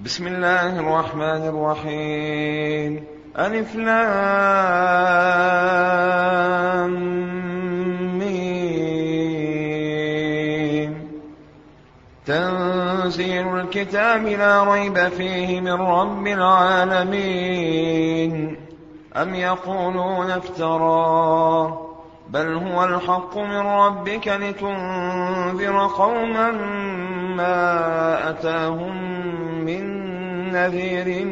بسم الله الرحمن الرحيم. ألف لام ميم. تنزيل الكتاب لا ريب فيه من رب العالمين. أم يقولون افتراه بل هو الحق من ربك لتنذر قوما ما أتاهم من نذير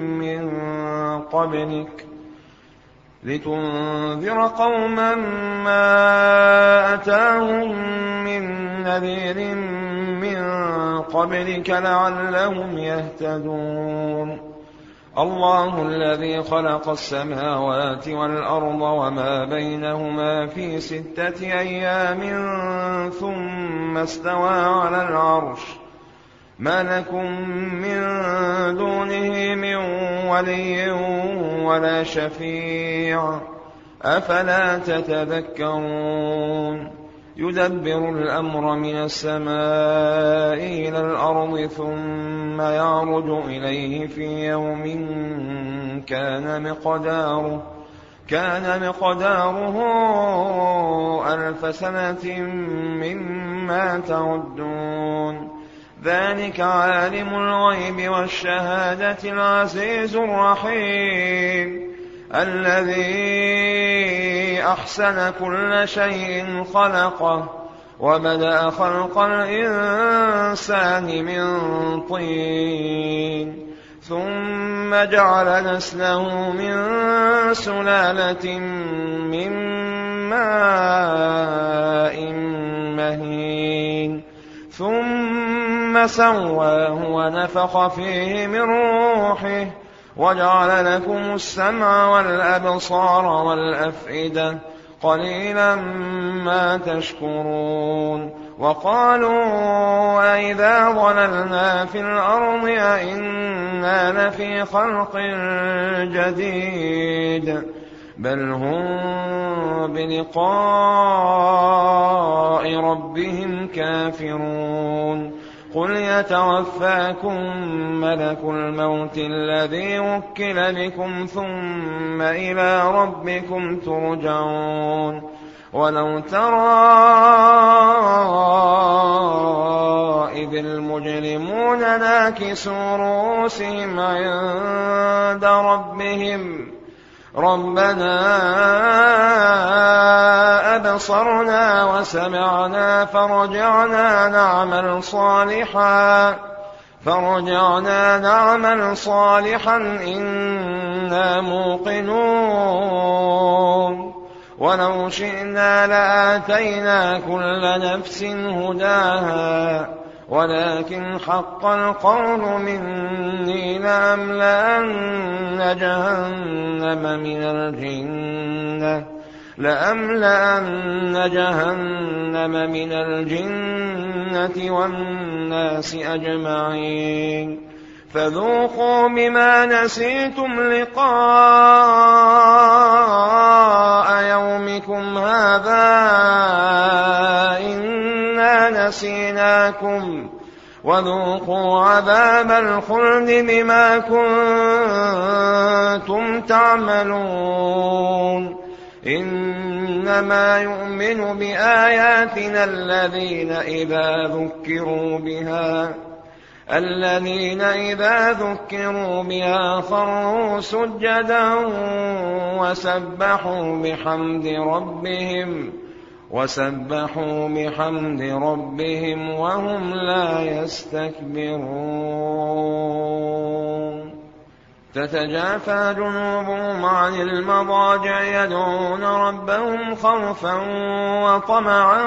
من قبلك لعلهم يهتدون. الله الذي خلق السماوات والأرض وما بينهما في 6 أيام ثم استوى على العرش. ما لكم من دونه من ولي ولا شفيع أفلا تتذكرون. يدبر الأمر من السماء إلى الأرض ثم يعرج إليه في يوم كان مقداره 1000 سنة مما تعدون. ذلك عالم الغيب والشهادة العزيز الرحيم الذي أحسن كل شيء خلقه وبدأ خلق الإنسان من طين ثم جعل نسله من سلالة من ماء مهين ثم سواه ونفخ فيه من روحه وجعل لكم السمع والأبصار والأفئدة قليلا ما تشكرون. وقالوا أئذا ضللنا في الأرض أئنا لفي خلق جديد بل هم بلقاء ربهم كافرون. قل يتوفاكم ملك الموت الذي وكل بكم ثم إلى ربكم ترجعون. ولو ترى إذ المجرمون ناكسوا رؤوسهم عند ربهم ربنا أبصرنا وسمعنا فرجعنا نعمل صالحا إنا موقنون. ولو شئنا لآتينا كل نفس هداها ولكن حق القول مني لأملأن جهنم من الجنة والناس أجمعين. فذوقوا بما نسيتم لقاء يومكم هذا إنا نسيناكم وذوقوا عذاب الخلد بما كنتم تعملون. إنما يؤمن بآياتنا الذين إذا ذكروا بها خروا سجدا وسبحوا بحمد ربهم وهم لا يستكبرون. تتجافى جنوبهم عن المضاجع يدعون ربهم خوفا وطمعا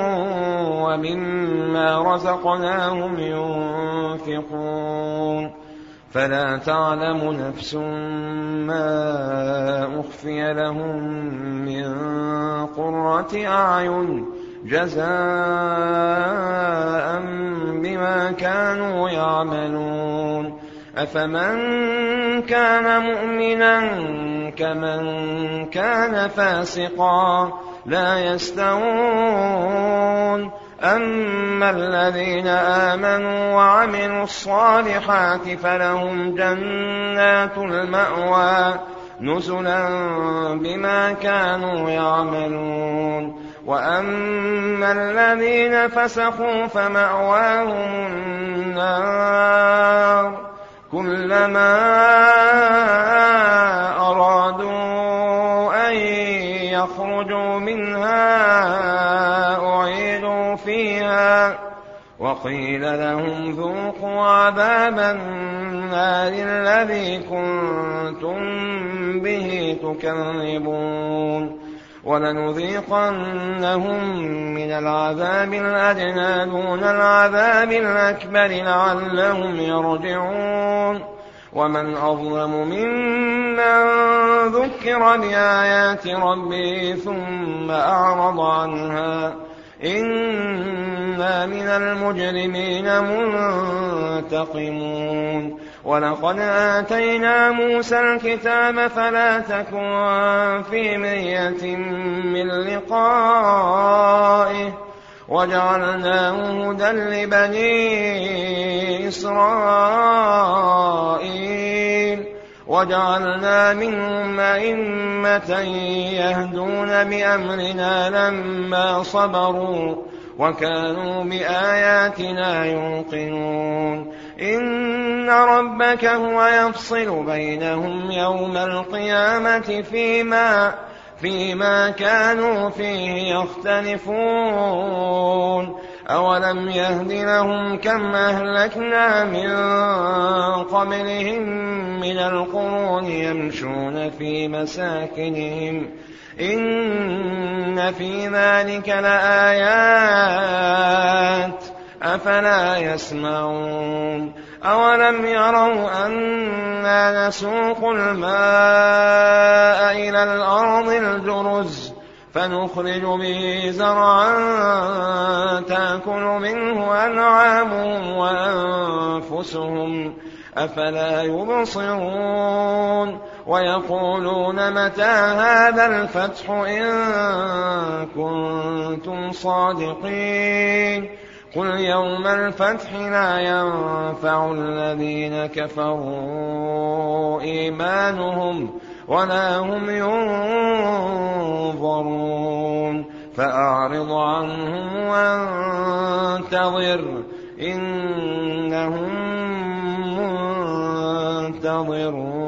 ومما رزقناهم ينفقون. فلا تعلم نفس ما أخفي لهم من قرة أعين جزاء بما كانوا يعملون. أفمن كان مؤمنا كمن كان فاسقا لا يستوون أما الذين آمنوا وعملوا الصالحات فلهم جنات المأوى نزلا بما كانوا يعملون. وأما الذين فسقوا فمأواهم النار كلما أرادوا أن يخرجوا منها أعيدوا فيها وقيل لهم ذوقوا عذاب النار الذي كنتم به تكذبون. ولنذيقنهم من العذاب الأدنى دون العذاب الأكبر لعلهم يرجعون. ومن أظلم ممن ذكر بآيات ربه ثم أعرض عنها إنا من المجرمين منتقمون. ولقد آتينا موسى الكتاب فلا تكن في مرية من لقائه وجعلناه هدى لبني إسرائيل وجعلنا منهم أئمة يهدون بأمرنا لما صبروا وكانوا بآياتنا يوقنون. إن ربك هو يفصل بينهم يوم القيامة فيما كانوا فيه يختلفون. أولم يهد لهم كم أهلكنا من قبلهم من القرون يمشون في مساكنهم إن في ذلك لآيات أفلا يسمعون. أولم يروا أنا نسوق الماء إلى الأرض الجرز فنخرج به زرعا تأكل منه أنعامهم وأنفسهم أفلا يبصرون. ويقولون متى هذا الفتح إن كنتم صادقين. قل يوم الفتح لا ينفع الذين كفروا إيمانهم ولا هم ينظرون. فأعرض عنهم وانتظر إنهم منتظرون.